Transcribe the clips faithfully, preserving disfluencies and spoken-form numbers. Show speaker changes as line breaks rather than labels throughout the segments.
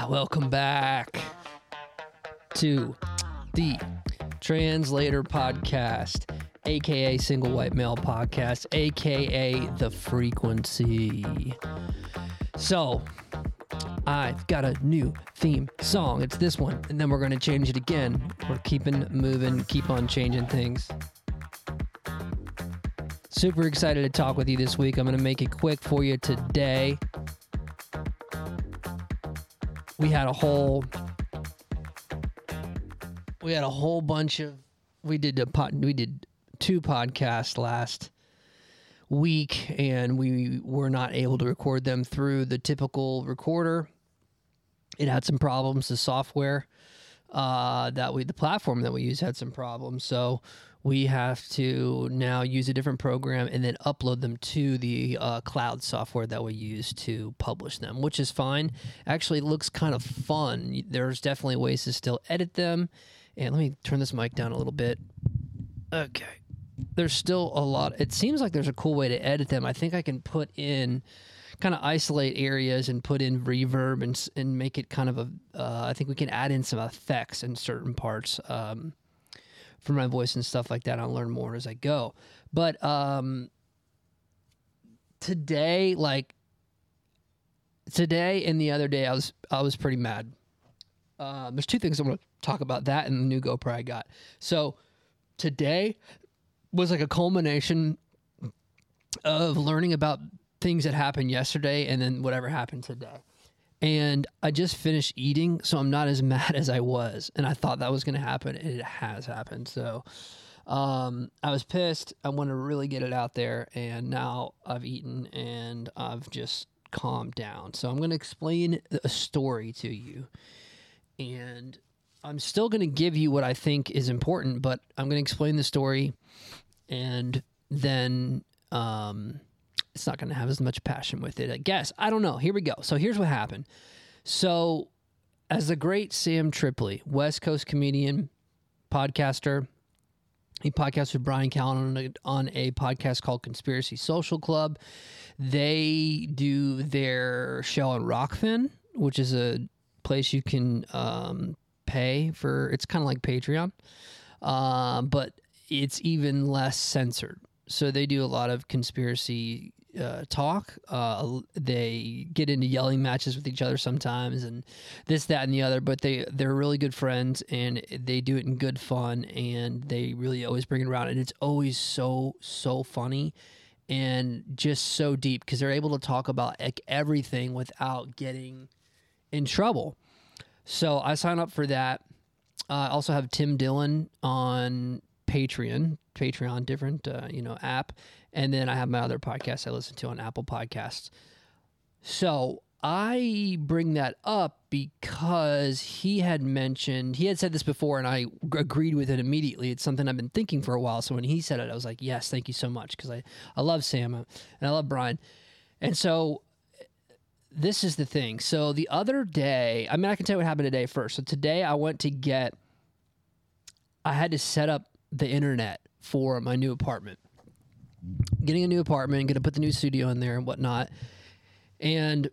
Welcome back to the Translator Podcast, aka Single White Male Podcast, aka The Frequency. So, I've got a new theme song. It's this one, and then we're going to change it again. We're keeping moving, keep on changing things. Super excited to talk with you this week. I'm going to make it quick for you today. We had a whole, we had a whole bunch of, we did a pod, we did two podcasts last week, and we were not able to record them through the typical recorder. It had some problems. The software uh, that we, the platform that we use had some problems. So we have to now use a different program and then upload them to the uh, cloud software that we use to publish them, which is fine. Actually, it looks kind of fun. There's definitely ways to still edit them. And let me turn this mic down a little bit. Okay. There's still a lot. It seems like there's a cool way to edit them. I think I can put in, kind of isolate areas and put in reverb and and make it kind of a, uh, I think we can add in some effects in certain parts. Um, for my voice and stuff like that. I'll learn more as I go. But um, today, like today and the other day, I was I was pretty mad. Uh, there's two things I want to talk about, that and the new GoPro I got. So today was like a culmination of learning about things that happened yesterday and then whatever happened today. And I just finished eating, so I'm not as mad as I was. And I thought that was going to happen, and it has happened. So um, I was pissed. I want to really get it out there, and now I've eaten, and I've just calmed down. So I'm going to explain a story to you. And I'm still going to give you what I think is important, but I'm going to explain the story, and then Um, it's not going to have as much passion with it, I guess. I don't know. Here we go. So here's what happened. So as the great Sam Tripoli, West Coast comedian, podcaster, he podcasts with Brian Callen on a, on a podcast called Conspiracy Social Club. They do their show on Rockfin, which is a place you can um, pay for. It's kind of like Patreon, uh, but it's even less censored. So they do a lot of conspiracy uh, talk. Uh, they get into yelling matches with each other sometimes, and this, that, and the other. But they they're really good friends, and they do it in good fun. And they really always bring it around, and it's always so so funny, and just so deep because they're able to talk about like everything without getting in trouble. So I sign up for that. Uh, I also have Tim Dillon on Patreon, Patreon, different, uh, you know, app. And then I have my other podcast I listen to on Apple Podcasts. So I bring that up because he had mentioned, he had said this before, and I agreed with it immediately. It's something I've been thinking for a while. So when he said it, I was like, yes, thank you so much. Because I, I love Sam and I love Brian. And so this is the thing. So the other day, I mean, I can tell you what happened today first. So today I went to get, I had to set up the internet for my new apartment. Getting a new apartment, going to put the new studio in there and whatnot. And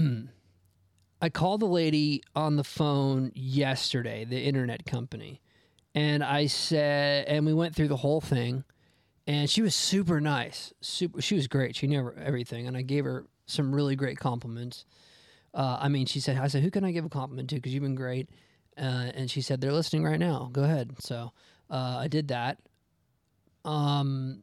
I called the lady on the phone yesterday, the internet company. And I said, and we went through the whole thing. And she was super nice. Super, she was great. She knew everything. And I gave her some really great compliments. Uh, I mean, she said, I said, who can I give a compliment to? Because you've been great. Uh, and she said, they're listening right now. Go ahead. So uh, I did that. Um,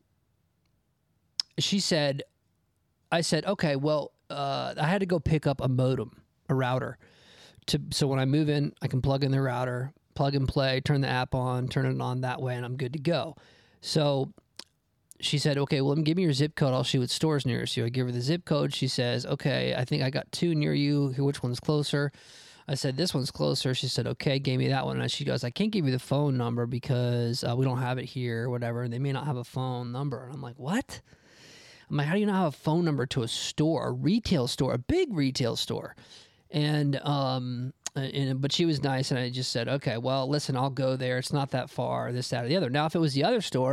she said, I said, okay, well, uh, I had to go pick up a modem, a router. To So when I move in, I can plug in the router, plug and play, turn the app on, turn it on that way, and I'm good to go. So she said, okay, well, give me your zip code. I'll see what store's nearest you. I give her the zip code. She says, okay, I think I got two near you. Which one's closer? I said, this one's closer. She said, okay, gave me that one. And she goes, I can't give you the phone number because uh, we don't have it here or whatever. And they may not have a phone number. And I'm like, what? I'm like, how do you not have a phone number to a store, a retail store, a big retail store? And, um, and but she was nice. And I just said, okay, well, listen, I'll go there. It's not that far, this, that, or the other. Now, if it was the other store,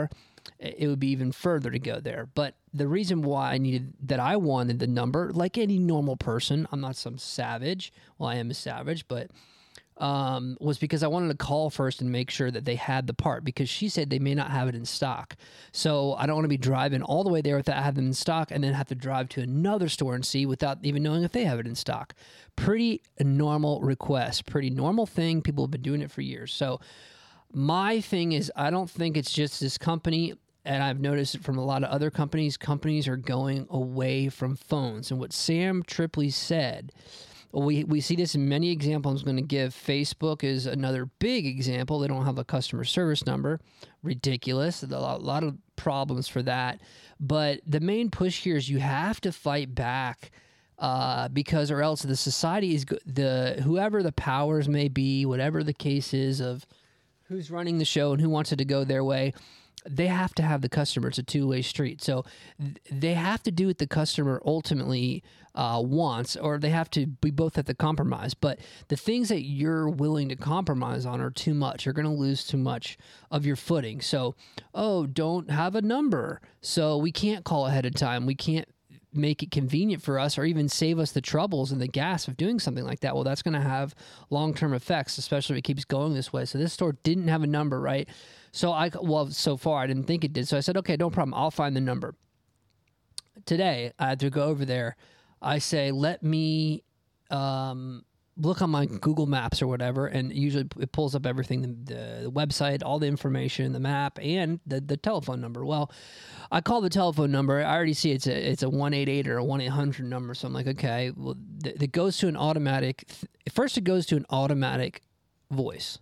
it would be even further to go there. But the reason why I needed that I wanted the number, like any normal person, I'm not some savage. Well, I am a savage, but um, was because I wanted to call first and make sure that they had the part, because she said they may not have it in stock. So I don't want to be driving all the way there without having them in stock and then have to drive to another store and see without even knowing if they have it in stock. Pretty normal request, pretty normal thing. People have been doing it for years. So my thing is, I don't think it's just this company, and I've noticed it from a lot of other companies. Companies are going away from phones. And what Sam Tripoli said, we, we see this in many examples. I'm going to give Facebook is another big example. They don't have a customer service number. Ridiculous. A lot, a lot of problems for that. But the main push here is you have to fight back, uh, because or else the society is, go- the whoever the powers may be, whatever the case is of who's running the show and who wants it to go their way, they have to have the customer. It's a two-way street. So th- they have to do what the customer ultimately uh, wants, or they have to, we both have to compromise. But the things that you're willing to compromise on are too much. You're going to lose too much of your footing. So, oh, don't have a number. So we can't call ahead of time. We can't make it convenient for us or even save us the troubles and the gas of doing something like that. Well, that's going to have long-term effects, especially if it keeps going this way. So this store didn't have a number, right? So I, well, so far I didn't think it did. So I said, okay, no problem. I'll find the number. Today I had to go over there. I say, let me um, look on my Google Maps or whatever, and usually it pulls up everything, the, the, the website, all the information, the map, and the, the telephone number. Well, I call the telephone number. I already see it's a it's a one eight eight or a one eight hundred number. So I'm like, okay, well, th- it goes to an automatic. Th- first, it goes to an automatic voice.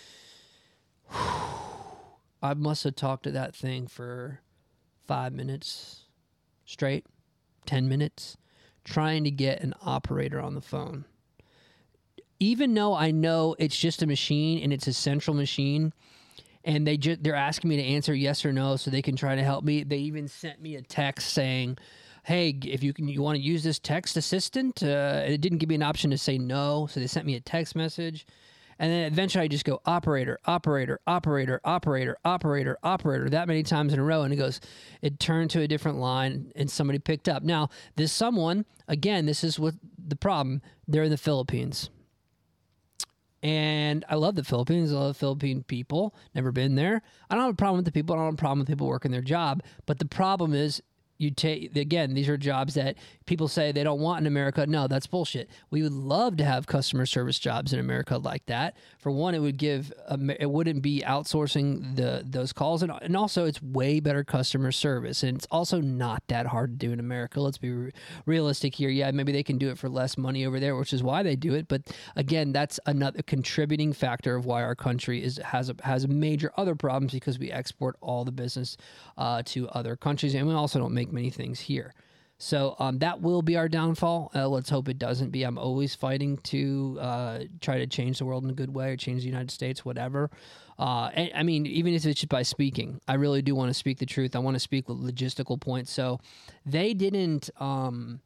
I must have talked to that thing for five minutes straight, ten minutes, trying to get an operator on the phone. Even though I know it's just a machine and it's a central machine, and they just they're asking me to answer yes or no so they can try to help me. They even sent me a text saying, hey, if you can, you want to use this text assistant? Uh, it didn't give me an option to say no, so they sent me a text message. And then eventually I just go, operator, operator, operator, operator, operator, operator, that many times in a row. And it goes, it turned to a different line and somebody picked up. Now, this someone, again, this is what the problem, they're in the Philippines. And I love the Philippines. I love Philippine people. Never been there. I don't have a problem with the people. I don't have a problem with people working their job. But the problem is, you take, again, these are jobs that people say they don't want in America. No, that's bullshit. We would love to have customer service jobs in America like that. For one, it would give, um, it wouldn't be outsourcing the those calls. And, and also, it's way better customer service. And it's also not that hard to do in America. Let's be re- realistic here. Yeah, maybe they can do it for less money over there, which is why they do it. But again, that's another contributing factor of why our country is has a, has major other problems, because we export all the business uh, to other countries. And we also don't make many things here. So um, that will be our downfall. Uh, let's hope it doesn't be. I'm always fighting to uh, try to change the world in a good way, or change the United States, whatever. Uh, and, I mean, even if it's just by speaking, I really do want to speak the truth. I want to speak with logistical points. So they didn't... Um,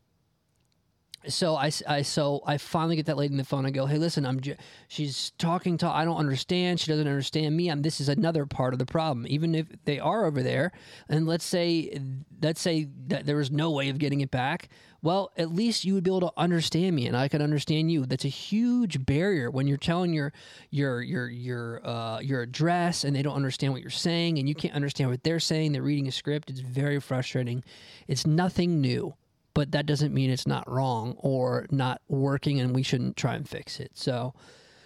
So I, I so I finally get that lady on the phone. I go, hey, listen, I'm j- she's talking to, I don't understand. She doesn't understand me. I'm, this is another part of the problem. Even if they are over there, and let's say let's say that there was no way of getting it back. Well, at least you would be able to understand me, and I could understand you. That's a huge barrier when you're telling your your your your uh, your address, and they don't understand what you're saying, and you can't understand what they're saying. They're reading a script. It's very frustrating. It's nothing new. But that doesn't mean it's not wrong or not working, and we shouldn't try and fix it. So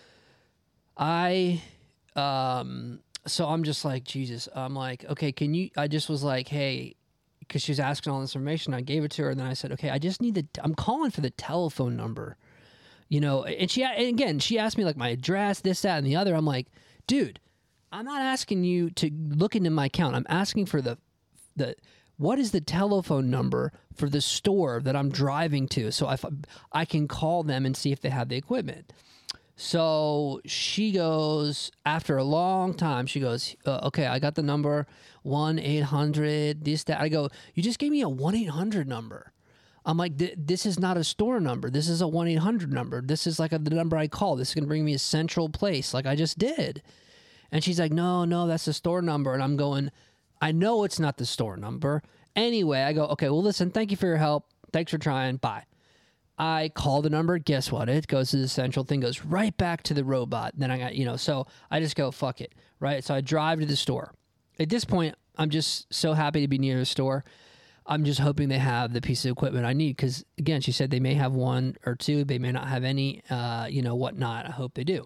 I, um, so I'm just like, Jesus, I'm like, okay, can you, I just was like, hey, because she was asking all this information. I gave it to her, and then I said, okay, I just need the, I'm calling for the telephone number, you know, and she, and again, she asked me like my address, this, that, and the other. I'm like, dude, I'm not asking you to look into my account. I'm asking for the, the, what is the telephone number for the store that I'm driving to, so if I can call them and see if they have the equipment. So she goes, after a long time, she goes, uh, okay, I got the number, one eight hundred, this, that. I go, you just gave me a one eight hundred number. I'm like, this is not a store number. This is a one eight hundred number. This is like a, the number I call. This is going to bring me a central place like I just did. And she's like, no, no, that's the store number. And I'm going, I know it's not the store number. Anyway, I go, okay, well, listen, thank you for your help. Thanks for trying. Bye. I call the number. Guess what? It goes to the central thing, goes right back to the robot. Then I got, you know, so I just go, fuck it. Right. So I drive to the store. At this point, I'm just so happy to be near the store. I'm just hoping they have the piece of equipment I need. Because, again, she said they may have one or two. They may not have any, uh, you know, whatnot. I hope they do.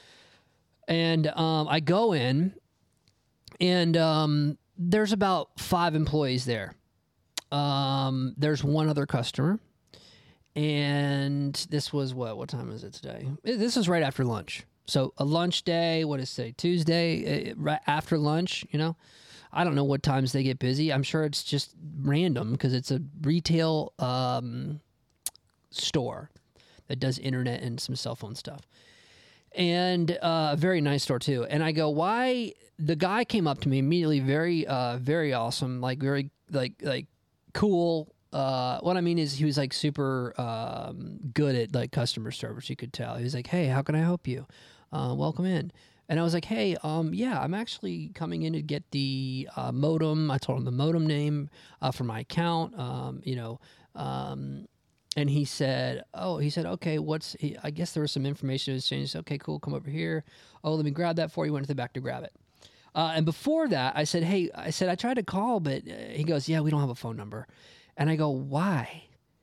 And um, I go in, and um, there's about five employees there. Um, there's one other customer. And this was what? What time is it today? This is right after lunch. So a lunch day, what is today? Tuesday, right after lunch, you know? I don't know what times they get busy. I'm sure it's just random because it's a retail um, store that does internet and some cell phone stuff. And uh, a very nice store too. And I go, why? The guy came up to me immediately, very, uh, very awesome, like very, like, like cool. Uh, what I mean is he was like super um, good at like customer service. You could tell. He was like, "Hey, how can I help you? Uh, welcome in." And I was like, "Hey, um, yeah, I'm actually coming in to get the uh, modem." I told him the modem name uh, for my account. Um, you know, um, and he said, "Oh," he said, "Okay, what's?" He, I guess there was some information exchanged. Okay, cool. Come over here. Oh, let me grab that for you. Went to the back to grab it. Uh, and before that, I said, "Hey," I said, "I tried to call, but uh, he goes, yeah, we don't have a phone number." And I go, why?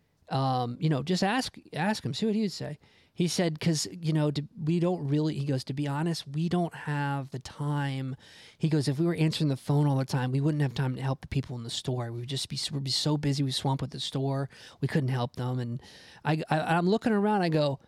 Um, you know, just ask ask him, see what he would say. He said, because, you know, to, we don't really, he goes, to be honest, we don't have the time. He goes, if we were answering the phone all the time, we wouldn't have time to help the people in the store. We would just be, we'd be so busy, we swamped with the store, we couldn't help them. And I, I, I'm looking around, I go,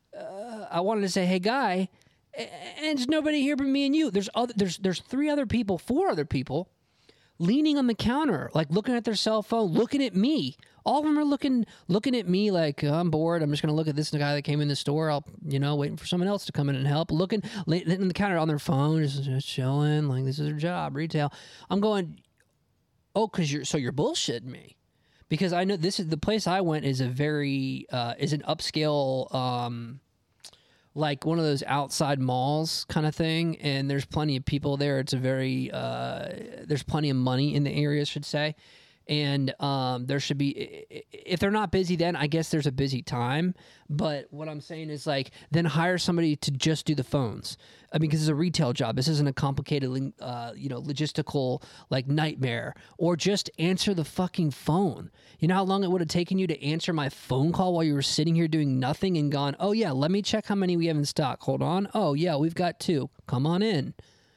uh, I wanted to say, hey, guy, and there's nobody here but me and you. There's other, there's, there's three other people, four other people, leaning on the counter, like looking at their cell phone, looking at me. All of them are looking looking at me like, oh, I'm bored. I'm just going to look at this guy that came in the store. I'll, you know, waiting for someone else to come in and help. Looking on the counter on their phone, just, just chilling, like this is their job, retail. I'm going, oh, because you're, so you're bullshitting me. Because I know this is, the place I went is a very, uh, is an upscale, um, like one of those outside malls kind of thing, and there's plenty of people there. It's a very, uh, there's plenty of money in the area, I should say. And um, there should be, if they're not busy then, I guess there's a busy time. But what I'm saying is, like, then hire somebody to just do the phones. I mean, because it's a retail job. This isn't a complicated, uh, you know, logistical, like, nightmare. Or just answer the fucking phone. You know how long it would have taken you to answer my phone call while you were sitting here doing nothing and gone, oh, yeah, let me check how many we have in stock. Hold on. Oh, yeah, we've got two. Come on in.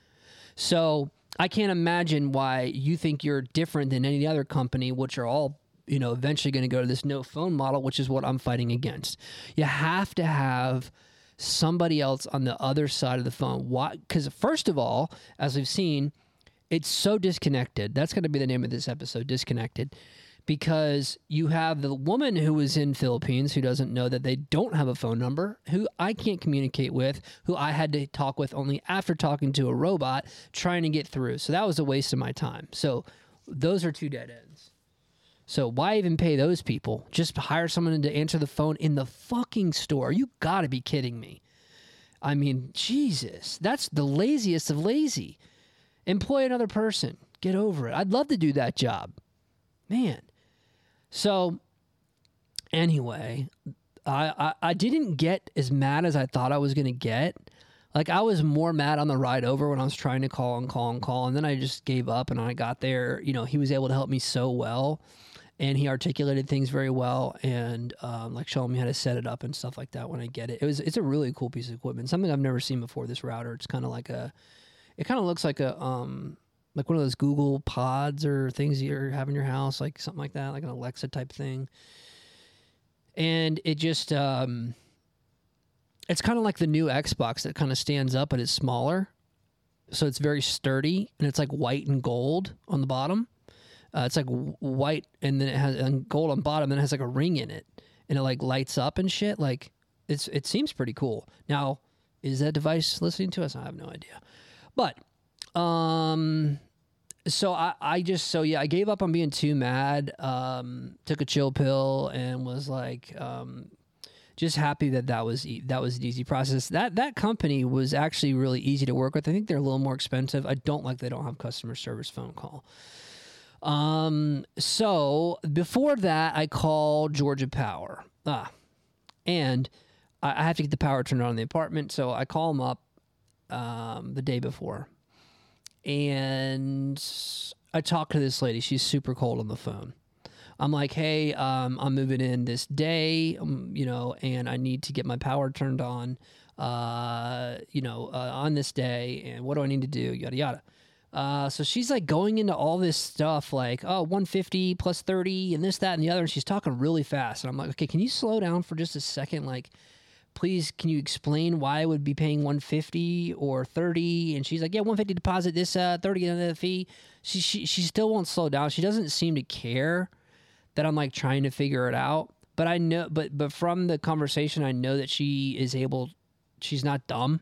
So I can't imagine why you think you're different than any other company, which are all, you know, eventually going to go to this no phone model, which is what I'm fighting against. You have to have somebody else on the other side of the phone. Why? Because first of all, as we've seen, it's so disconnected. That's going to be the name of this episode, Disconnected. Because you have the woman who was in Philippines who doesn't know that they don't have a phone number, who I can't communicate with, who I had to talk with only after talking to a robot trying to get through. So that was a waste of my time. So those are two dead ends. So why even pay those people? Just hire someone to answer the phone in the fucking store. You gotta be kidding me. I mean, Jesus, that's the laziest of lazy. Employ another person. Get over it. I'd love to do that job. Man. So, anyway, I, I, I didn't get as mad as I thought I was going to get. Like, I was more mad on the ride over when I was trying to call and call and call, and then I just gave up, and I got there. You know, he was able to help me so well, and he articulated things very well, and, um, like, showing me how to set it up and stuff like that when I get it. It was, it's a really cool piece of equipment, something I've never seen before, this router. It's kind of like a, it kind of looks like a, um... like one of those Google pods or things you have in your house, like something like that, like an Alexa type thing. And it just, um, it's kind of like the new Xbox that kind of stands up, but it's smaller. So it's very sturdy, and it's like white and gold on the bottom. Uh, it's like white, and then it has and gold on bottom, and then it has like a ring in it, and it like lights up and shit. Like, it's it seems pretty cool. Now, is that device listening to us? I have no idea. But, um... So I, I just, so yeah, I gave up on being too mad, um, took a chill pill and was like, um, just happy that that was e- that was an easy process. That that company was actually really easy to work with. I think they're a little more expensive. I don't like they don't have customer service phone call. Um, so before that, I called Georgia Power. Ah, and I, I have to get the power turned on in the apartment, so I call them up um, the day before, and I talk to this lady. She's super cold on the phone. I'm like, hey, um, I'm moving in this day, um, you know, and I need to get my power turned on, uh, you know, uh, on this day. And what do I need to do? Yada, yada. Uh, so she's like going into all this stuff like, oh, one fifty plus thirty and this, that, and the other. And she's talking really fast. And I'm like, okay, can you slow down for just a second? Like, please, can you explain why I would be paying one fifty or thirty? And she's like, yeah, one fifty deposit, this, uh, thirty and the fee. She, she, she still won't slow down. She doesn't seem to care that I'm like trying to figure it out. But I know, but, but from the conversation, I know that she is able, she's not dumb.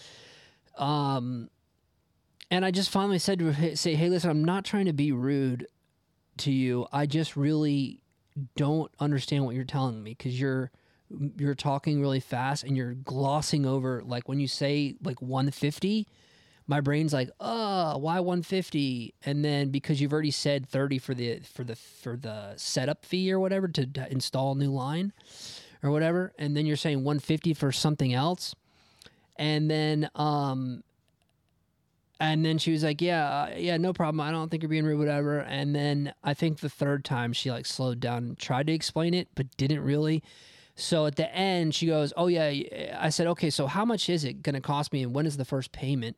Um, and I just finally said to her, say, hey, listen, I'm not trying to be rude to you. I just really don't understand what you're telling me, because you're, you're talking really fast and you're glossing over, like when you say like one fifty, my brain's like, oh, why one fifty? And then because you've already said thirty for the for the for the setup fee or whatever to, to install a new line or whatever, and then you're saying one fifty for something else, and then um, and then she was like, yeah, uh, yeah, no problem. I don't think you're being rude, whatever. And then I think the third time she like slowed down and tried to explain it, but didn't really. So at the end, she goes, oh yeah. I said, okay, so how much is it going to cost me, and when is the first payment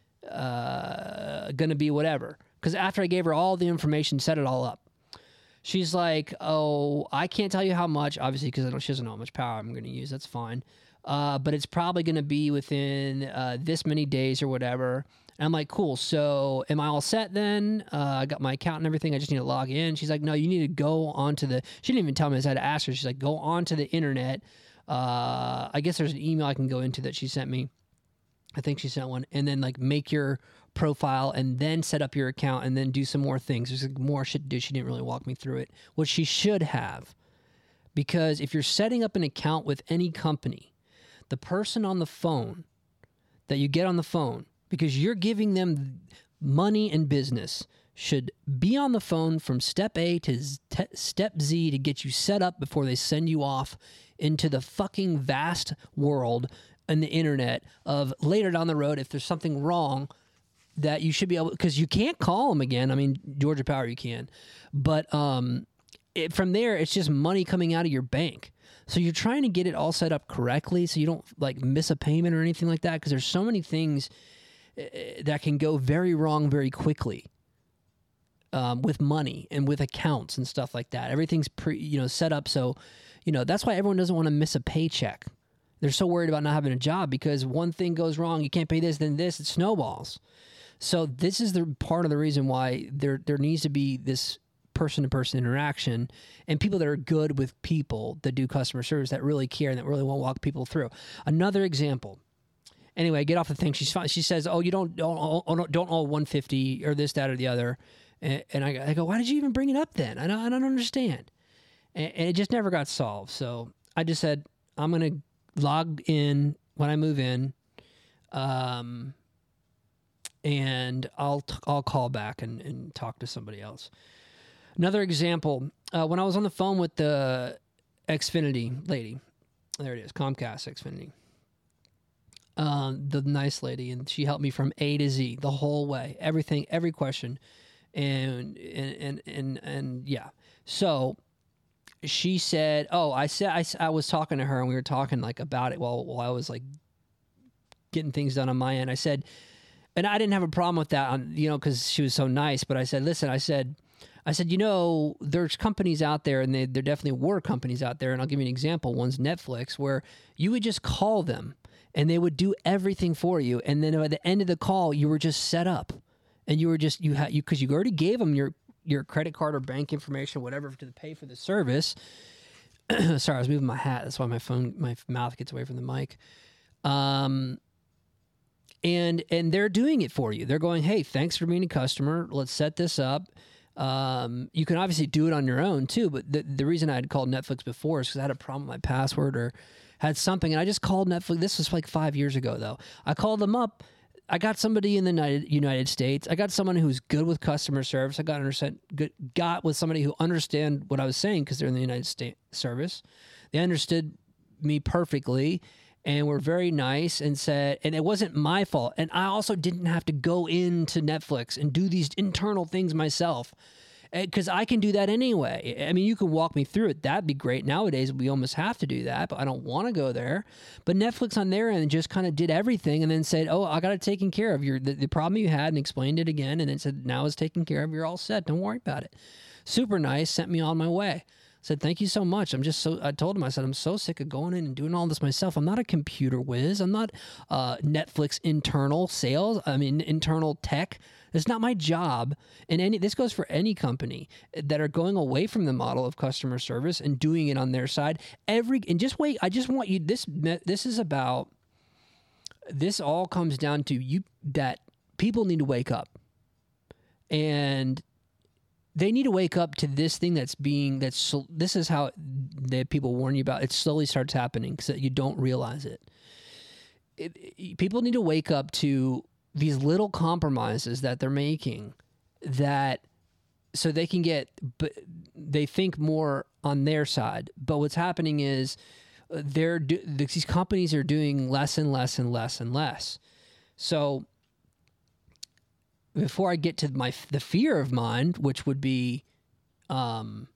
uh gonna be, whatever? Because after I gave her all the information, set it all up, she's like, oh, I can't tell you how much, obviously, because I don't, she doesn't know how much power I'm gonna use. That's fine, uh but it's probably gonna be within uh this many days or whatever. And I'm like, cool, so am I all set then? uh I got my account and everything, I just need to log in. She's like, no, you need to go onto the, she didn't even tell me this, I had to ask her. She's like, go onto the internet. uh I guess there's an email I can go into that she sent me. I think she sent one, and then like make your profile and then set up your account and then do some more things. There's like more shit to do. She didn't really walk me through it, which she should have, because if you're setting up an account with any company, the person on the phone that you get on the phone, because you're giving them money and business, should be on the phone from step A to te- step Z to get you set up before they send you off into the fucking vast world and the internet of later down the road, if there's something wrong, that you should be able, because you can't call them again. I mean, Georgia Power, you can, but um, it, from there, it's just money coming out of your bank. So you're trying to get it all set up correctly so you don't like miss a payment or anything like that, because there's so many things uh, that can go very wrong very quickly um, with money and with accounts and stuff like that. Everything's pre, you know, set up so, you know, that's why everyone doesn't want to miss a paycheck. They're so worried about not having a job, because one thing goes wrong, you can't pay this, then this, it snowballs. So this is the part of the reason why there there needs to be this person-to-person interaction, and people that are good with people that do customer service, that really care and that really want to walk people through. Another example. Anyway, I get off the thing. She's fine. She says, "Oh, you don't don't don't, don't owe one fifty or this, that, or the other." And, and I, I go, "Why did you even bring it up then? I don't I don't understand." And, and it just never got solved. So I just said, "I'm gonna log in when I move in, um, and I'll t- I'll call back and, and talk to somebody else." Another example, uh, when I was on the phone with the Xfinity lady, there it is, Comcast Xfinity, um, the nice lady, and she helped me from A to Z the whole way, everything, every question, and and and and, and yeah. So she said, "Oh, I said I, I was talking to her, and we were talking like about it while while I was like getting things done on my end." I said, and I didn't have a problem with that, on you know, because she was so nice. But I said, "Listen," I said. I said, you know, there's companies out there, and they, there definitely were companies out there, and I'll give you an example. One's Netflix, where you would just call them, and they would do everything for you, and then at the end of the call, you were just set up, and you were just, you had, you because you already gave them your, your credit card or bank information, whatever, to pay for the service. Sorry, I was moving my hat. That's why my phone, my mouth gets away from the mic. Um, and and they're doing it for you. They're going, hey, thanks for being a customer. Let's set this up. Um, you can obviously do it on your own too, but the, the reason I had called Netflix before is because I had a problem with my password, or had something, and I just called Netflix. This was like five years ago, though. I called them up. I got somebody in the United, United States. I got someone who's good with customer service. I got understand, good, got with somebody who understand what I was saying because they're in the United States service. They understood me perfectly and were very nice and said, and it wasn't my fault. And I also didn't have to go into Netflix and do these internal things myself because I can do that anyway. I mean, you can walk me through it. That'd be great. Nowadays, we almost have to do that, but I don't want to go there. But Netflix on their end just kind of did everything and then said, oh, I got it taken care of. Your the, the problem you had, and explained it again, and then said, now it's taken care of. You're all set. Don't worry about it. Super nice. Sent me on my way. Said, thank you so much. I'm just so, I told him, I said, I'm so sick of going in and doing all this myself. I'm not a computer whiz. I'm not uh, Netflix internal sales. I mean, internal tech. It's not my job. And any, this goes for any company that are going away from the model of customer service and doing it on their side. Every, and just wait, I just want you, this, this is about, this all comes down to you, that people need to wake up. And they need to wake up to this thing that's being, that's, this is how that people warn you about. It slowly starts happening because you don't realize it. It, it. People need to wake up to these little compromises that they're making that so they can get, but they think more on their side. But what's happening is they're, do, these companies are doing less and less and less and less. So before I get to my the fear of mine, which would be um,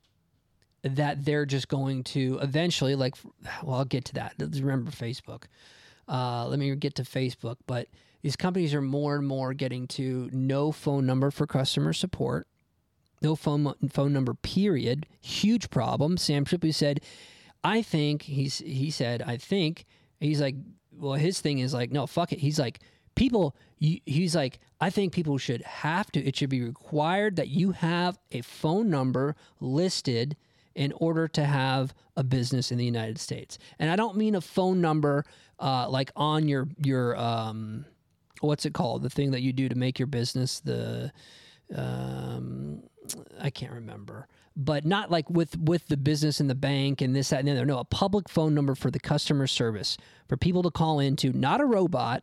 that they're just going to eventually, like, well, I'll get to that. Let's remember Facebook. Uh, let me get to Facebook. But these companies are more and more getting to no phone number for customer support, no phone phone number, period. Huge problem. Sam Tripoli said, I think, he's he said, I think, he's like, well, his thing is like, no, fuck it. He's like, people, you, he's like, I think people should have to, it should be required that you have a phone number listed in order to have a business in the United States. And I don't mean a phone number uh, like on your, your um, what's it called? The thing that you do to make your business, the, um, I can't remember. But not like with, with the business and the bank and this, that, and the other. No, a public phone number for the customer service, for people to call into, not a robot,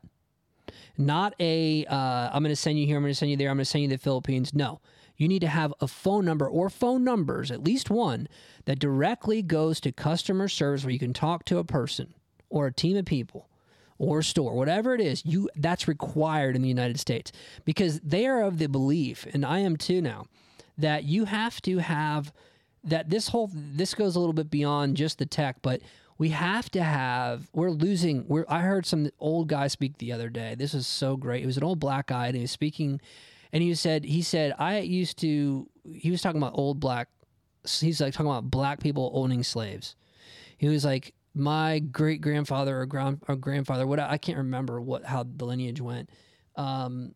not a, uh, I'm going to send you here, I'm going to send you there, I'm going to send you to the Philippines. No, you need to have a phone number or phone numbers, at least one, that directly goes to customer service where you can talk to a person or a team of people or a store, whatever it is. You that's required in the United States because they are of the belief, and I am too now, that you have to have that this whole, this goes a little bit beyond just the tech, but we have to have, we're losing, we're, I heard some old guy speak the other day. This was so great. It was an old black guy, and he was speaking, and he said, he said, I used to, he was talking about old black, he's like talking about black people owning slaves. He was like, my great-grandfather or, grand, or grandfather, what I can't remember what how the lineage went, um,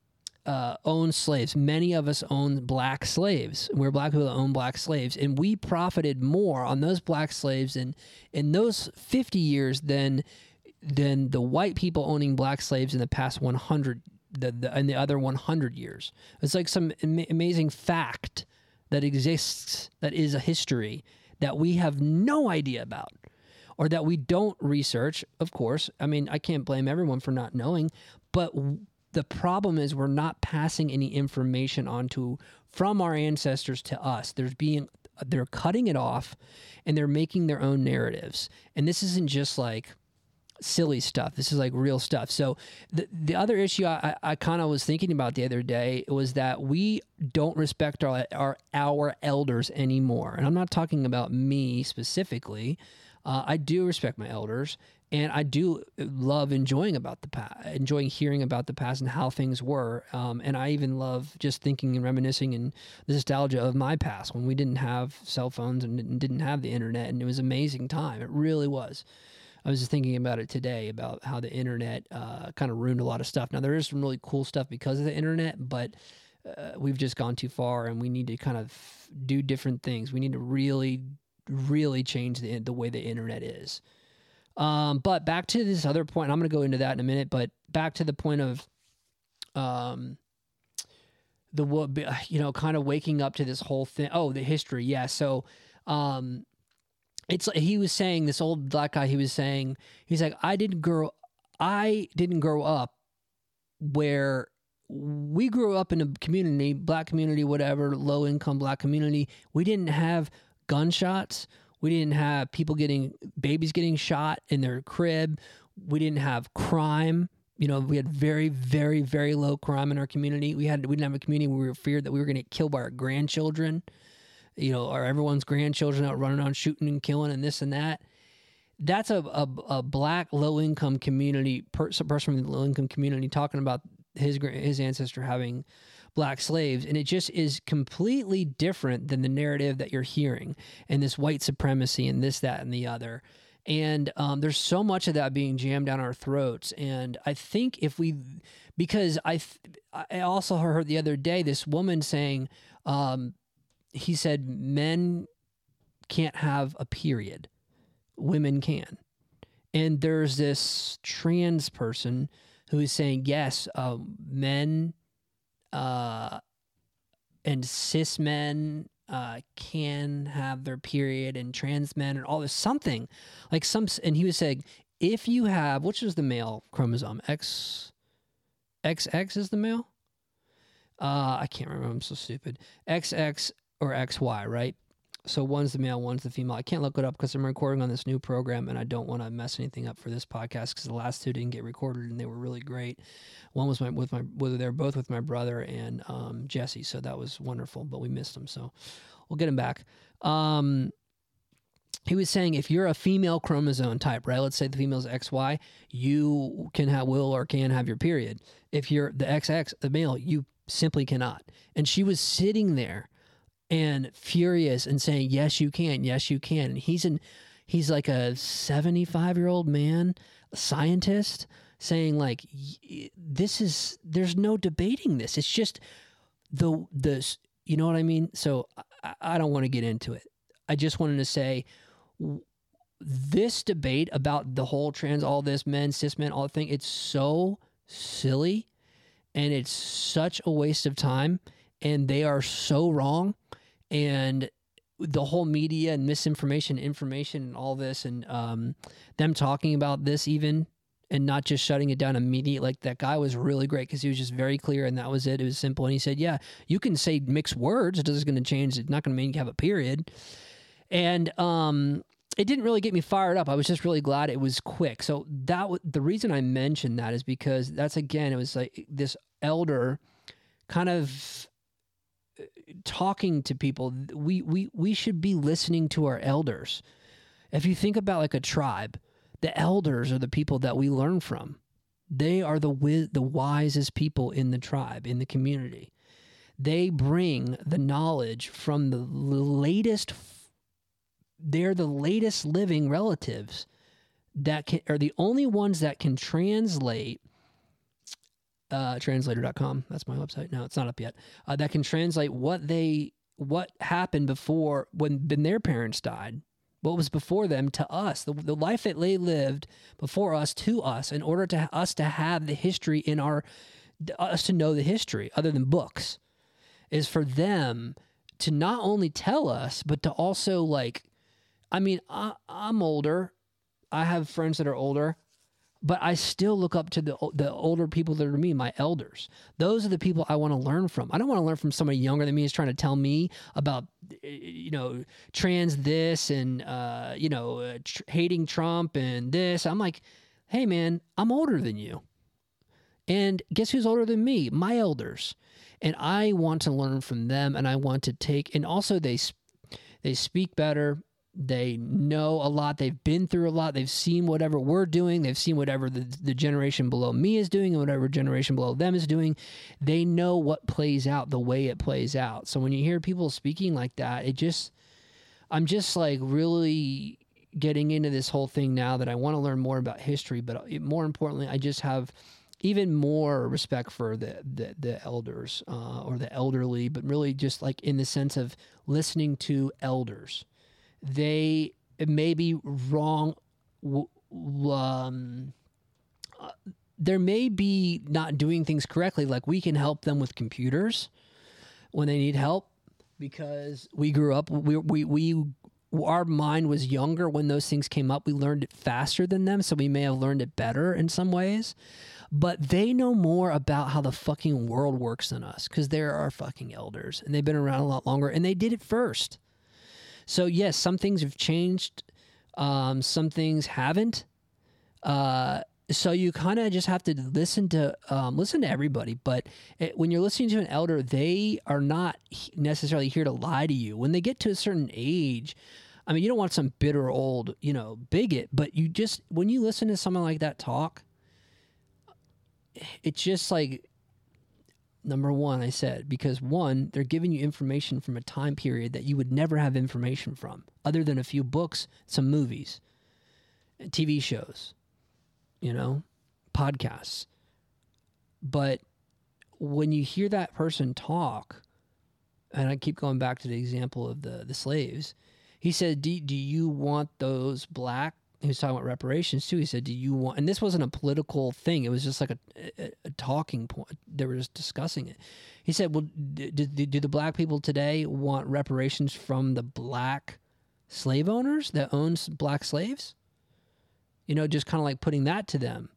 uh, owned slaves. Many of us owned black slaves. We're black people that own black slaves, and we profited more on those black slaves in in those fifty years than than the white people owning black slaves in the past one hundred, the, the in the other one hundred years. It's like some am- amazing fact that exists, that is a history that we have no idea about, or that we don't research, of course. I mean, I can't blame everyone for not knowing, but the problem is we're not passing any information on to, from our ancestors to us. There's being, they're cutting it off, and they're making their own narratives. And this isn't just like silly stuff. This is like real stuff. So the the other issue I, I kind of was thinking about the other day was that we don't respect our, our, our elders anymore. And I'm not talking about me specifically. Uh, I do respect my elders, and I do love enjoying about the past, enjoying hearing about the past and how things were. Um, and I even love just thinking and reminiscing and the nostalgia of my past when we didn't have cell phones and didn't have the internet, and it was an amazing time. It really was. I was just thinking about it today about how the internet uh, kind of ruined a lot of stuff. Now, there is some really cool stuff because of the internet, but uh, we've just gone too far, and we need to kind of do different things. We need to really really change the the way the internet is. Um, but back to this other point, I'm going to go into that in a minute, but back to the point of, um, the, you know, kind of waking up to this whole thing. Oh, the history. Yeah. So, um, it's like he was saying, this old black guy, he was saying, he's like, I didn't grow, I didn't grow up where we grew up in a community, black community, whatever, low income black community. We didn't have gunshots. We didn't have people getting, babies getting shot in their crib. We didn't have crime. You know, we had very, very, very low crime in our community. We had, we didn't have a community where we were feared that we were going to get killed by our grandchildren, you know, or everyone's grandchildren out running around shooting and killing and this and that. That's a, a, a black low-income community, person from the low-income community talking about his his ancestor having black slaves. And it just is completely different than the narrative that you're hearing and this white supremacy and this, that, and the other. And um, there's so much of that being jammed down our throats. And I think if we, because I, th- I also heard the other day this woman saying, um, he said men can't have a period. Women can. And there's this trans person who is saying, yes, uh, men uh, and cis men uh, can have their period, and trans men and all this something like some. And he was saying, if you have, which is the male chromosome, X, X X is the male. Uh, I can't remember. I'm so stupid. X X or X Y, right? So one's the male, one's the female. I can't look it up because I'm recording on this new program, and I don't want to mess anything up for this podcast because the last two didn't get recorded, and they were really great. One was my with my, well, they're both with my brother and um, Jesse, so that was wonderful. But we missed them, so we'll get him back. Um, he was saying if you're a female chromosome type, right? Let's say the female's X Y, you can have will or can have your period. If you're the X X, the male, you simply cannot. And she was sitting there and furious and saying, yes, you can. Yes, you can. And he's in, he's like a seventy-five year old man, a scientist, saying like, this is, there's no debating this. It's just the, the, you know what I mean? So I, I don't want to get into it. I just wanted to say this debate about the whole trans, all this men, cis men, all the thing, it's so silly and it's such a waste of time, and they are so wrong. And the whole media and misinformation, information, and all this, and um, them talking about this even, and not just shutting it down immediately. Like that guy was really great because he was just very clear, and that was it. It was simple. And he said, yeah, you can say mixed words. It doesn't going to change. It's not going to make you have a period. And um, it didn't really get me fired up. I was just really glad it was quick. So that w- the reason I mentioned that is because that's, again, it was like this elder kind of talking to people. We, we, we should be listening to our elders. If you think about like a tribe, the elders are the people that we learn from. They are the wi- the wisest people in the tribe, in the community. They bring the knowledge from the latest, they're the latest living relatives that can, are the only ones that can translate Uh, translator dot com. That's my website. No, it's not up yet. Uh, that can translate what they, what happened before when, when their parents died, what was before them to us, the, the life that they lived before us to us, in order to us to have the history in our, us to know the history other than books, is for them to not only tell us, but to also like, I mean, I, I'm older. I have friends that are older. But I still look up to the the older people that are me, my elders. Those are the people I want to learn from. I don't want to learn from somebody younger than me who's trying to tell me about, you know, trans this and, uh, you know, uh, tr- hating Trump and this. I'm like, hey, man, I'm older than you. And guess who's older than me? My elders. And I want to learn from them, and I want to take, and also they they speak better. They know a lot. They've been through a lot. They've seen whatever we're doing. They've seen whatever the, the generation below me is doing and whatever generation below them is doing. They know what plays out the way it plays out. So when you hear people speaking like that, it just, I'm just like really getting into this whole thing now that I want to learn more about history. But more importantly, I just have even more respect for the the, the elders uh, or the elderly, but really just like in the sense of listening to elders. They may be wrong. Um, uh, there may be not doing things correctly. Like we can help them with computers when they need help because we grew up. We we we our mind was younger when those things came up. We learned it faster than them, so we may have learned it better in some ways. But they know more about how the fucking world works than us because they're our fucking elders and they've been around a lot longer and they did it first. So yes, some things have changed. Um, some things haven't. Uh, so you kind of just have to listen to um, listen to everybody. But it, when you're listening to an elder, they are not necessarily here to lie to you. When they get to a certain age, I mean, you don't want some bitter old, you know, bigot. But you just when you listen to someone like that talk, it's just like, number one, I said, because one, they're giving you information from a time period that you would never have information from, other than a few books, some movies, T V shows, you know, podcasts. But when you hear that person talk, and I keep going back to the example of the, the slaves, he said, do, do you want those black, he was talking about reparations too. He said, do you want, and this wasn't a political thing. It was just like a, a, a talking point. They were just discussing it. He said, well, do, do, do the black people today want reparations from the black slave owners that owns black slaves? You know, just kind of like putting that to them.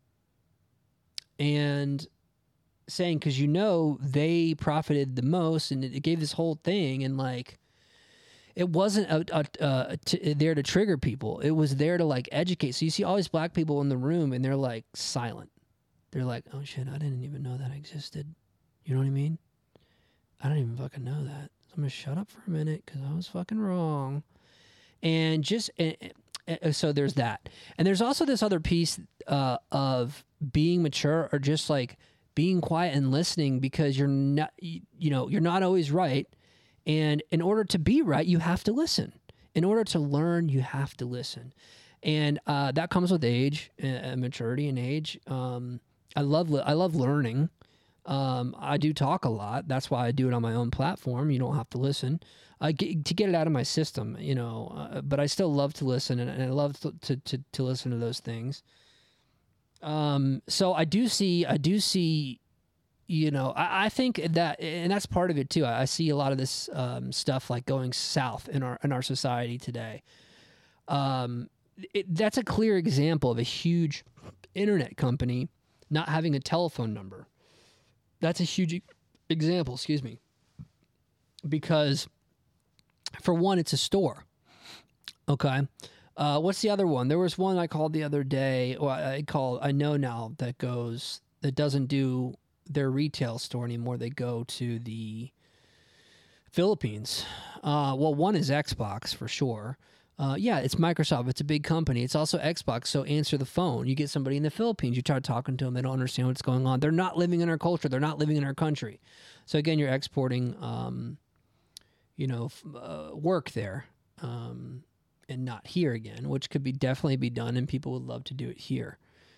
And saying, because you know, they profited the most and it, it gave this whole thing and like, it wasn't a, a, a, t- there to trigger people. It was there to like educate. So you see all these black people in the room and they're like silent. They're like, oh shit, I didn't even know that existed. You know what I mean? I don't even fucking know that. So I'm going to shut up for a minute because I was fucking wrong. And just, and, and so there's that. And there's also this other piece uh, of being mature or just like being quiet and listening because you're not, you, you know, you're not always right. And in order to be right, you have to listen. In order to learn, you have to listen. And uh, that comes with age, and maturity and age. Um, I love li- I love learning. Um, I do talk a lot. That's why I do it on my own platform. You don't have to listen. I get, to get it out of my system, you know. Uh, but I still love to listen, and, and I love to, to, to, to listen to those things. Um, so I do see, I do see... You know, I, I think that, and that's part of it too. I, I see a lot of this um, stuff like going south in our in our society today. Um, it, that's a clear example of a huge internet company not having a telephone number. That's a huge example. Excuse me, because for one, it's a store. Okay, uh, what's the other one? There was one I called the other day. Or I called. I know now that goes that doesn't do their retail store anymore. They go to the Philippines. Uh, well, one is Xbox for sure. Uh, yeah, it's Microsoft. It's a big company. It's also Xbox. So answer the phone. You get somebody in the Philippines. You try talking to them. They don't understand what's going on. They're not living in our culture. They're not living in our country. So again, you're exporting, um, you know, uh, work there, um, and not here again, which could be definitely be done, and people would love to do it here.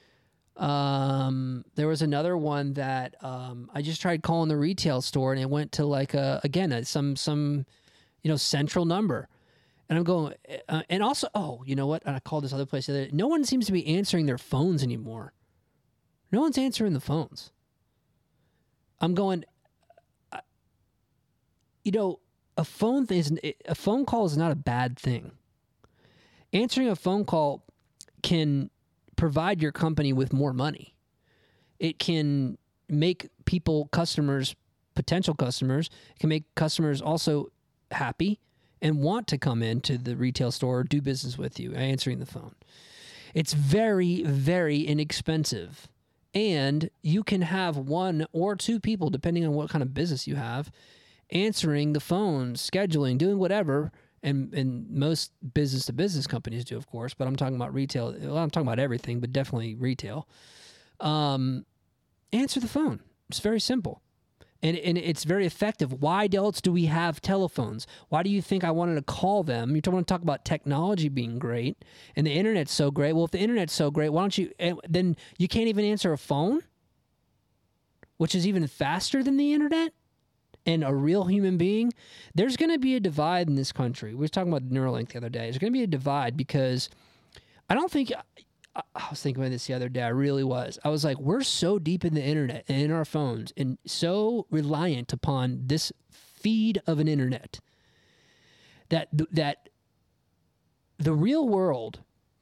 Um, there was another one that, um, I just tried calling the retail store and it went to like a, again, a, some, some, you know, central number. And I'm going, uh, and also, oh, you know what? And I called this other place. The other, no one seems to be answering their phones anymore. No one's answering the phones. I'm going, uh, you know, a phone thing is, a phone call is not a bad thing. Answering a phone call can provide your company with more money. It can make people, customers, potential customers, it can make customers also happy and want to come into the retail store or do business with you, answering the phone. It's very, very inexpensive. And you can have one or two people, depending on what kind of business you have, answering the phone, scheduling, doing whatever. And, and most business-to-business companies do, of course, but I'm talking about retail. Well, I'm talking about everything, but definitely retail. Um, answer the phone. It's very simple. And, and it's very effective. Why else do we have telephones? Why do you think I wanted to call them? You don't want to talk about technology being great and the internet's so great. Well, if the internet's so great, why don't you, then you can't even answer a phone, which is even faster than the internet? And a real human being, there's going to be a divide in this country. We were talking about Neuralink the other day. There's going to be a divide because I don't think, I, I was thinking about this the other day. I really was. I was like, we're so deep in the internet and in our phones and so reliant upon this feed of an internet that, that the real world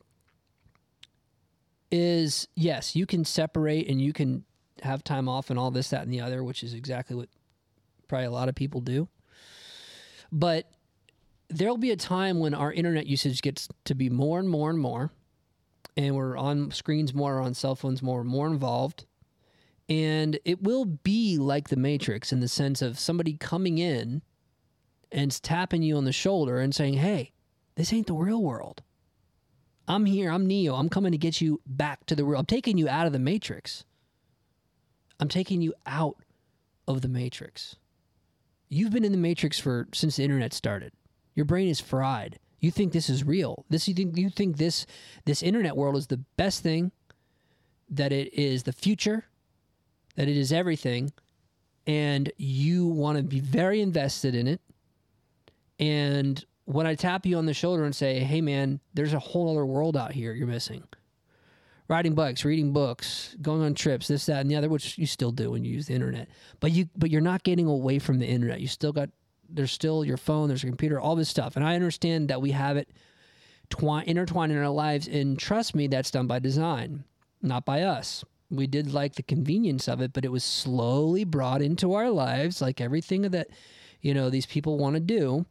is, yes, you can separate and you can have time off and all this, that, and the other, which is exactly what probably a lot of people do. But there'll be a time when our internet usage gets to be more and more and more, and we're on screens more, on cell phones more, more involved. And it will be like the Matrix in the sense of somebody coming in and tapping you on the shoulder and saying, hey, this ain't the real world. I'm here. I'm Neo. I'm coming to get you back to the real. I'm taking you out of the Matrix. I'm taking you out of the Matrix. You've been in the Matrix for since the internet started. Your brain is fried. You think this is real. This you think you think this this internet world is the best thing, that it is the future, that it is everything, and you want to be very invested in it. And when I tap you on the shoulder and say, hey man, there's a whole other world out here you're missing. Riding bikes, reading books, going on trips, this, that, and the other, which you still do when you use the internet. But you but you're not getting away from the internet. You still got there's still your phone, there's a computer, all this stuff. And I understand that we have it twi- intertwined in our lives, and trust me, that's done by design, not by us. We did like the convenience of it, but it was slowly brought into our lives, like everything that, you know, these people want to do.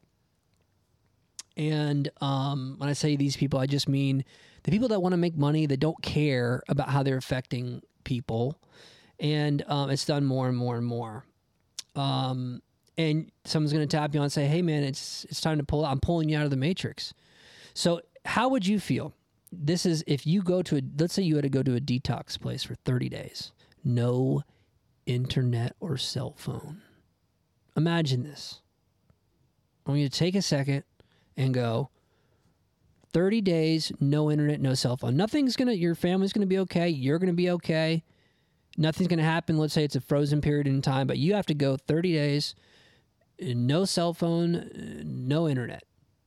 And um, when I say these people, I just mean the people that want to make money, that don't care about how they're affecting people. And um, it's done more and more and more. Um, and someone's going to tap you on and say, hey, man, it's it's time to pull out. I'm pulling you out of the Matrix. So how would you feel? This is if you go to a, let's say you had to go to a detox place for thirty days. No internet or cell phone. Imagine this. I want you to take a second and go, thirty days, no internet, no cell phone. Nothing's going to, your family's going to be okay. You're going to be okay. Nothing's going to happen. Let's say it's a frozen period in time, but you have to go thirty days, no cell phone, no internet.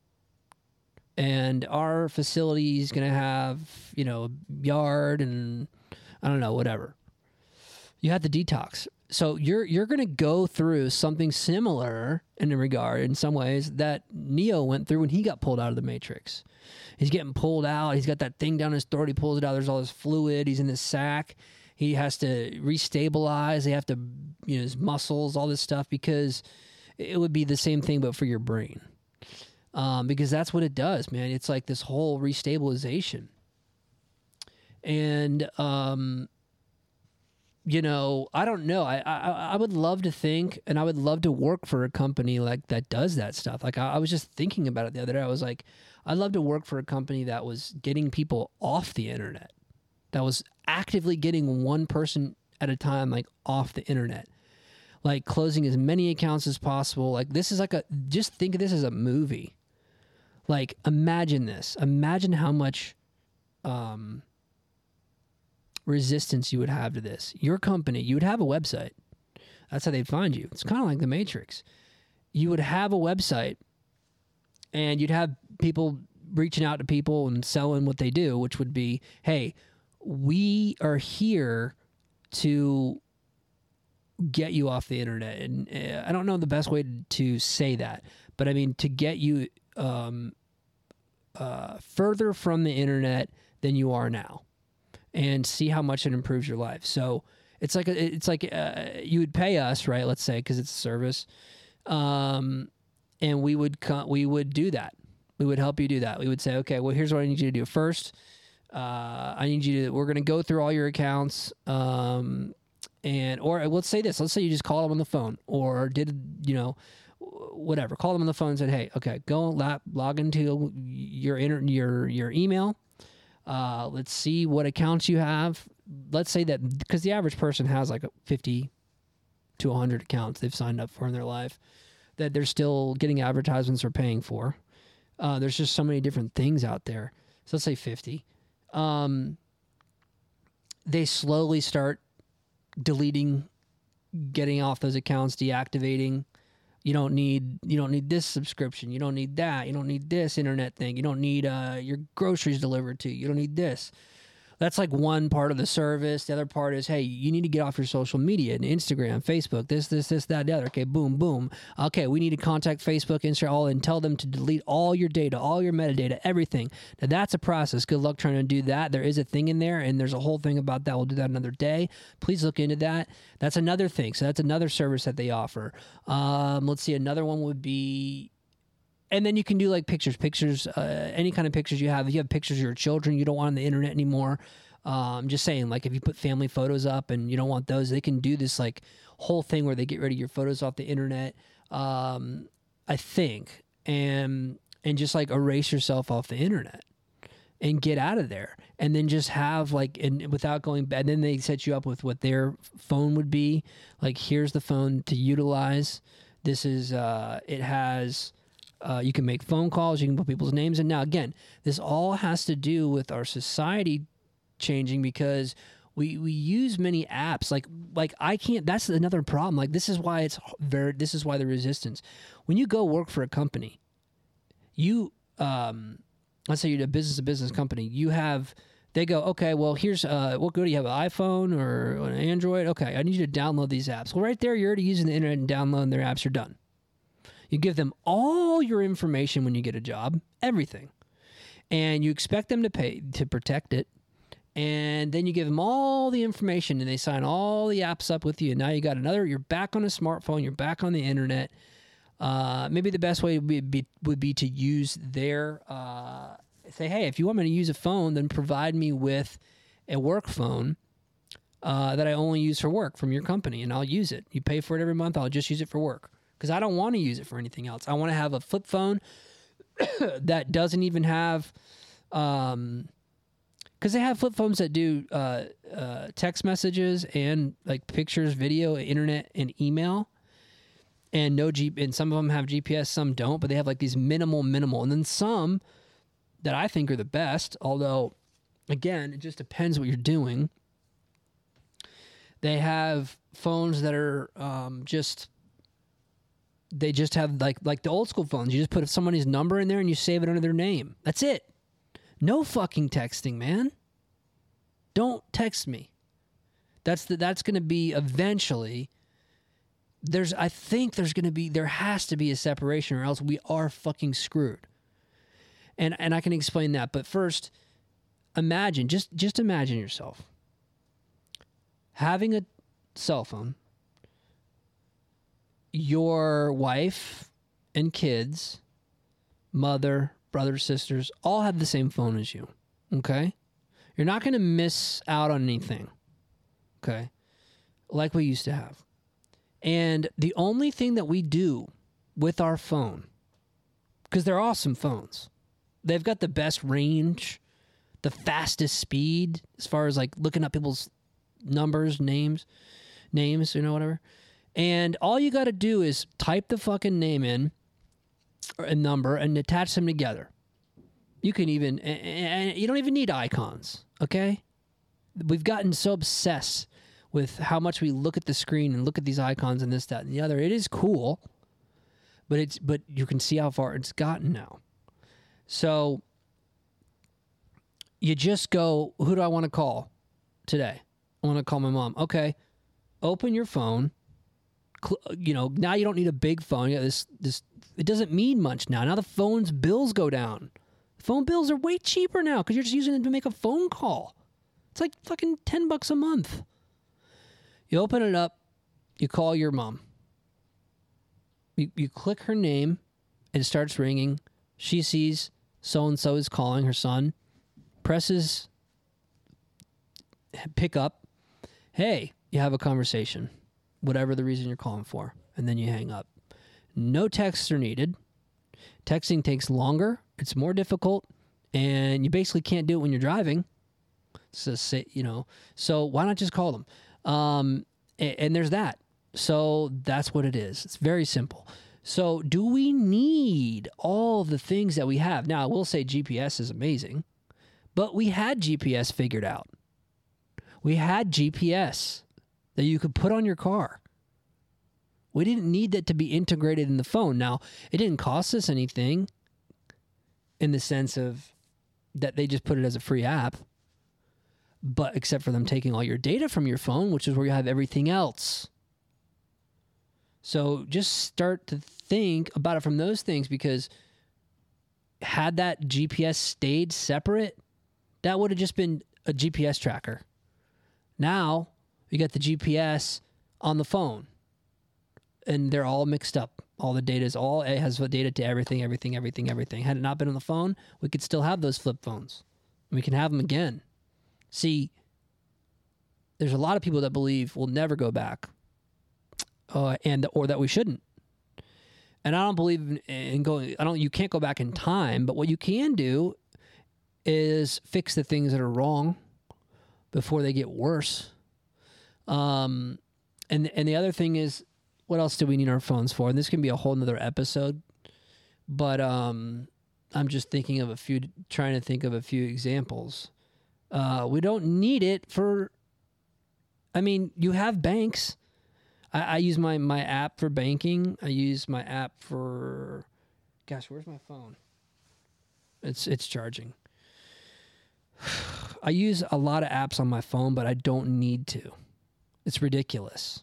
And our facility is going to have, you know, a yard and I don't know, whatever. You have the detox. So you're you're going to go through something similar in the regard, in some ways, that Neo went through when he got pulled out of the Matrix. He's getting pulled out. He's got that thing down his throat. He pulls it out. There's all this fluid. He's in this sack. He has to restabilize. They have to, you know, his muscles, all this stuff, because it would be the same thing, but for your brain. Um, because that's what it does, man. It's like this whole restabilization. And, um, you know, I don't know. I, I I would love to think, and I would love to work for a company like that does that stuff. Like I, I was just thinking about it the other day. I was like, I'd love to work for a company that was getting people off the internet, that was actively getting one person at a time, like off the internet, like closing as many accounts as possible. Like this is like a, just think of this as a movie. Like imagine this. Imagine how much um, resistance you would have to this. Your company, you would have a website. That's how they'd find you. It's kind of like the Matrix. You would have a website, and you'd have people reaching out to people and selling what they do, which would be, hey, we are here to get you off the internet. And uh, I don't know the best way to, to say that, but I mean, to get you um, uh, further from the internet than you are now, and see how much it improves your life. So it's like, a, it's like uh, you would pay us, right? Let's say, cause it's a service. Um, and we would, co- we would do that. We would help you do that. We would say, okay, well, here's what I need you to do. First, uh, I need you to, we're going to go through all your accounts. Um, and, or let's say this, let's say you just call them on the phone, or did, you know, whatever, call them on the phone and said, hey, okay, go log, log into your, inter- your, your email. Uh, let's see what accounts you have. Let's say that, because the average person has like fifty to one hundred accounts they've signed up for in their life, that they're still getting advertisements or paying for. Uh, there's just so many different things out there. So let's say fifty. Um, they slowly start deleting, getting off those accounts, deactivating. You don't need you don't need this subscription. You don't need that. You don't need this internet thing. You don't need uh, your groceries delivered to you. You don't need this. That's like one part of the service. The other part is, hey, you need to get off your social media and Instagram, Facebook, this, this, this, that, the other. Okay, boom, boom. Okay, we need to contact Facebook, Instagram, all, and tell them to delete all your data, all your metadata, everything. Now, that's a process. Good luck trying to do that. There is a thing in there, and there's a whole thing about that. We'll do that another day. Please look into that. That's another thing. So that's another service that they offer. Um, let's see. Another one would be... And then you can do like pictures, pictures, uh, any kind of pictures you have. If you have pictures of your children you don't want on the internet anymore, um, just saying, like if you put family photos up and you don't want those, they can do this like whole thing where they get rid of your photos off the internet, um, I think, and and just like erase yourself off the internet and get out of there. And then just have like, and without going bad, then they set you up with what their phone would be. Like, here's the phone to utilize. This is, uh, it has... Uh, you can make phone calls. You can put people's names in. Now, again, this all has to do with our society changing because we we use many apps. Like like I can't. That's another problem. Like this is why it's very. This is why the resistance. When you go work for a company, you um, let's say you're a business to business company. You have. They go, okay, well, here's, uh, what good do you have, an iPhone or an Android? Okay, I need you to download these apps. Well, right there, you're already using the internet and downloading their apps. You're done. You give them all your information when you get a job, everything. And you expect them to pay to protect it. And then you give them all the information and they sign all the apps up with you. And now you got another, you're back on a smartphone, you're back on the internet. Uh, maybe the best way would be, be, would be to use their, uh, say, hey, if you want me to use a phone, then provide me with a work phone uh, that I only use for work from your company and I'll use it. You pay for it every month, I'll just use it for work. Because I don't want to use it for anything else. I want to have a flip phone that doesn't even have, um, because they have flip phones that do uh, uh, text messages and like pictures, video, internet, and email, and no G. And some of them have G P S, some don't. But they have like these minimal, minimal, and then some that I think are the best. Although, again, it just depends what you're doing. They have phones that are um, just. They just have like like the old school phones. You just put somebody's number in there and you save it under their name. That's it. No fucking texting, man. Don't text me. That's the, that's going to be eventually. There's I think there's going to be there has to be a separation or else we are fucking screwed. And and I can explain that, but first, imagine just just imagine yourself having a cell phone. Your wife and kids, mother, brothers, sisters, all have the same phone as you, okay? You're not going to miss out on anything, okay, like we used to have. And the only thing that we do with our phone, because they're awesome phones, they've got the best range, the fastest speed, as far as like looking up people's numbers, names, names, you know, whatever. And all you got to do is type the fucking name in, or a number, and attach them together. You can even, and you don't even need icons, okay? We've gotten so obsessed with how much we look at the screen and look at these icons and this, that, and the other. It is cool, but it's but you can see how far it's gotten now. So you just go, who do I want to call today? I want to call my mom. Okay, open your phone. You know, now you don't need a big phone. You got this, this, it doesn't mean much now. Now the phone's bills go down. Phone bills are way cheaper now because you're just using it to make a phone call. It's like fucking ten bucks a month. You open it up, you call your mom. You, you click her name, and it starts ringing. She sees so-and-so is calling her son, presses pick up. Hey, you have a conversation. Whatever the reason you're calling for, and then you hang up. No texts are needed. Texting takes longer. It's more difficult, and you basically can't do it when you're driving. So, say, you know, so why not just call them? Um, and, and there's that. So that's what it is. It's very simple. So do we need all the things that we have? Now, I will say G P S is amazing, but we had G P S figured out. We had G P S that you could put on your car. We didn't need that to be integrated in the phone. Now, it didn't cost us anything in the sense of that they just put it as a free app. but except for them taking all your data from your phone, which is where you have everything else. So just start to think about it from those things, because had that G P S stayed separate, that would have just been a G P S tracker. Now you got the G P S on the phone, and they're all mixed up. All the data is all, it has data to everything, everything, everything, everything. Had it not been on the phone, we could still have those flip phones. We can have them again. See, there's a lot of people that believe we'll never go back, uh, and or that we shouldn't. And I don't believe in, in going. I don't. You can't go back in time, but what you can do is fix the things that are wrong before they get worse. Um, and and the other thing is, what else do we need our phones for? And this can be a whole nother episode, but um, I'm just thinking of a few, trying to think of a few examples. Uh, we don't need it for, I mean, you have banks. I, I use my, my app for banking. I use my app for, gosh, where's my phone? It's, it's charging. I use a lot of apps on my phone, but I don't need to. It's ridiculous.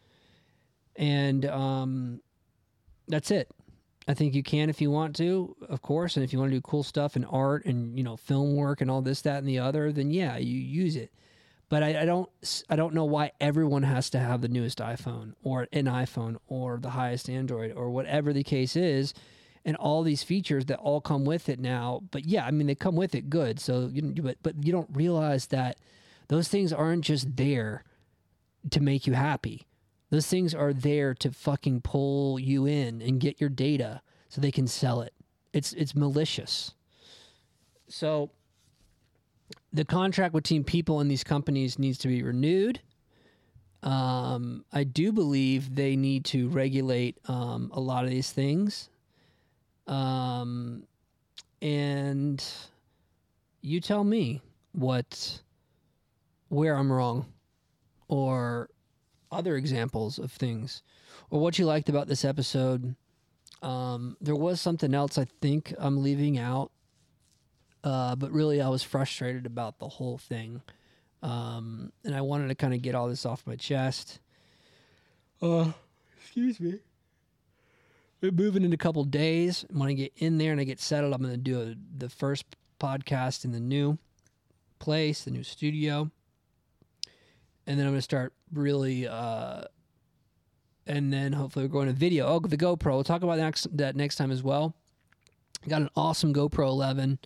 And um, that's it. I think you can if you want to, of course. And if you want to do cool stuff in art and, you know, film work and all this, that, and the other, then yeah, you use it. But I, I don't, I don't know why everyone has to have the newest iPhone or an iPhone or the highest Android or whatever the case is, and all these features that all come with it now. But yeah, I mean, they come with it good. So you, but but you don't realize that those things aren't just there to make you happy. Those things are there to fucking pull you in and get your data so they can sell it. It's it's malicious. So the contract between people in these companies needs to be renewed. Um, I do believe they need to regulate um, a lot of these things. Um, and you tell me what, where I'm wrong, or other examples of things, or what you liked about this episode. Um, there was something else I think I'm leaving out, uh, but really I was frustrated about the whole thing, um, and I wanted to kind of get all this off my chest. Uh, excuse me. We're moving in a couple days. When I get in there and I get settled, I'm going to do a, the first podcast in the new place, the new studio. And then I'm going to start really, uh, and then hopefully we're going to video. Oh, the GoPro. We'll talk about that next, that next time as well. I got an awesome GoPro eleven.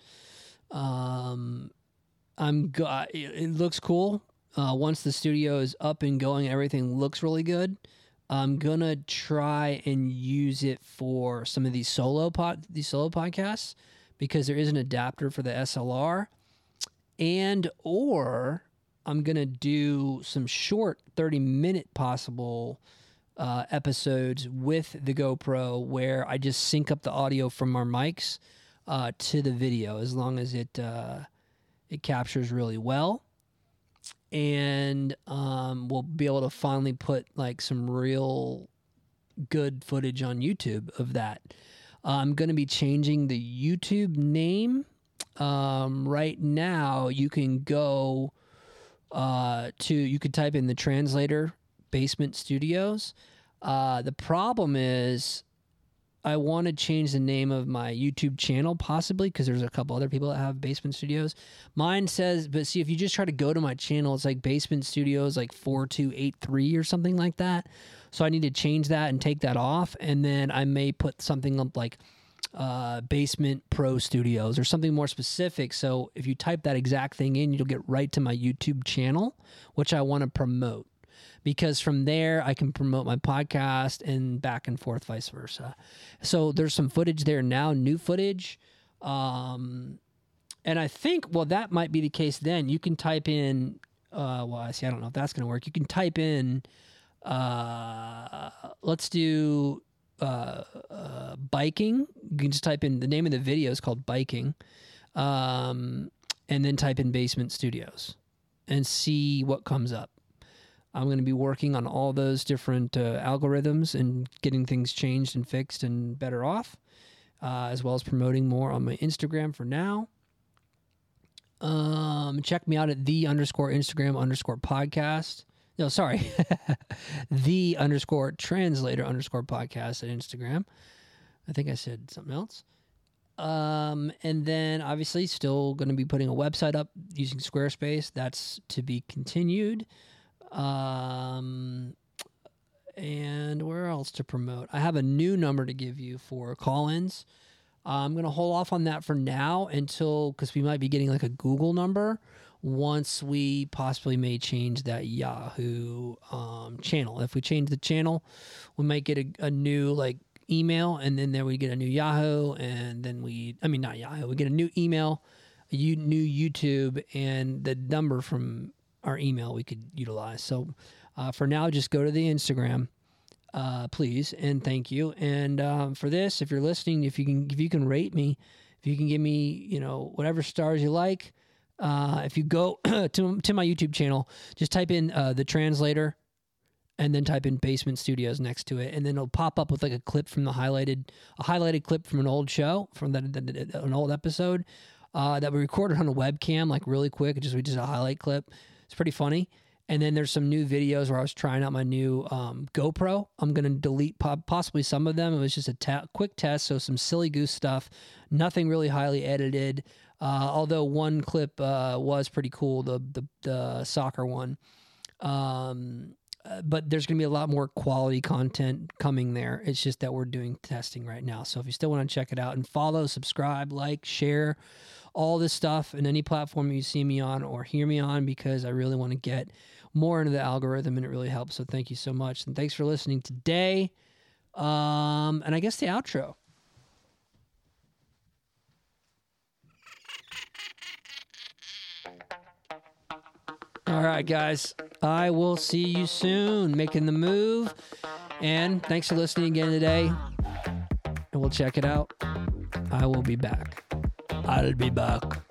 Um, I'm go- it looks cool. Uh, once the studio is up and going, everything looks really good. I'm gonna try and use it for some of these solo pod, these solo podcasts, because there is an adapter for the S L R, and or I'm gonna do some short thirty minute possible uh, episodes with the GoPro where I just sync up the audio from our mics uh, to the video, as long as it uh, it captures really well. And um, we'll be able to finally put like some real good footage on YouTube of that. I'm going to be changing the YouTube name. Um, right now, you can go uh, to, you could type in the translator, Basement Studios. Uh, the problem is, I want to change the name of my YouTube channel, possibly, because there's a couple other people that have Basement Studios. Mine says, but see, if you just try to go to my channel, it's like Basement Studios, like four two eight three or something like that. So I need to change that and take that off, and then I may put something up like uh, Basement Pro Studios or something more specific. So if you type that exact thing in, you'll get right to my YouTube channel, which I want to promote. Because from there, I can promote my podcast and back and forth, vice versa. So there's some footage there now, new footage. Um, and I think, well, that might be the case then. You can type in, uh, well, I see, I don't know if that's going to work. You can type in, uh, let's do uh, uh, biking. You can just type in, the name of the video is called Biking. Um, and then type in Basement Studios and see what comes up. I'm going to be working on all those different uh, algorithms and getting things changed and fixed and better off, uh, as well as promoting more on my Instagram for now. Um, check me out at the underscore Instagram underscore podcast. No, sorry. the underscore translator underscore podcast at Instagram. I think I said something else. Um, and then obviously still going to be putting a website up using Squarespace. That's to be continued. Um, and where else to promote? I have a new number to give you for call-ins. Uh, I'm going to hold off on that for now until, because we might be getting like a Google number once we possibly may change that Yahoo um, channel. If we change the channel, we might get a, a new like email, and then there we get a new Yahoo, and then we, I mean, not Yahoo, we get a new email, a u- new YouTube, and the number from our email we could utilize. So uh, for now, just go to the Instagram. Uh, please and thank you. And um, for this, if you're listening, if you can, if you can rate me, if you can give me, you know, whatever stars you like. Uh, if you go to to my YouTube channel, just type in uh, the translator, and then type in Basement Studios next to it, and then it'll pop up with like a clip from the highlighted, a highlighted clip from an old show, from that an old episode uh, that we recorded on a webcam, like really quick. Just we just a highlight clip. It's pretty funny. And then there's some new videos where I was trying out my new um, GoPro. I'm going to delete po- possibly some of them. It was just a ta- quick test, so some silly goose stuff. Nothing really highly edited, uh, although one clip uh, was pretty cool, the the, the soccer one. Um, uh, but there's going to be a lot more quality content coming there. It's just that we're doing testing right now. So if you still want to check it out and follow, subscribe, like, share, all this stuff in any platform you see me on or hear me on, because I really want to get more into the algorithm, and it really helps. So thank you so much. And thanks for listening today. Um, and I guess the outro. All right, guys. I will see you soon. Making the move. And thanks for listening again today. And we'll check it out. I will be back. I'll be back.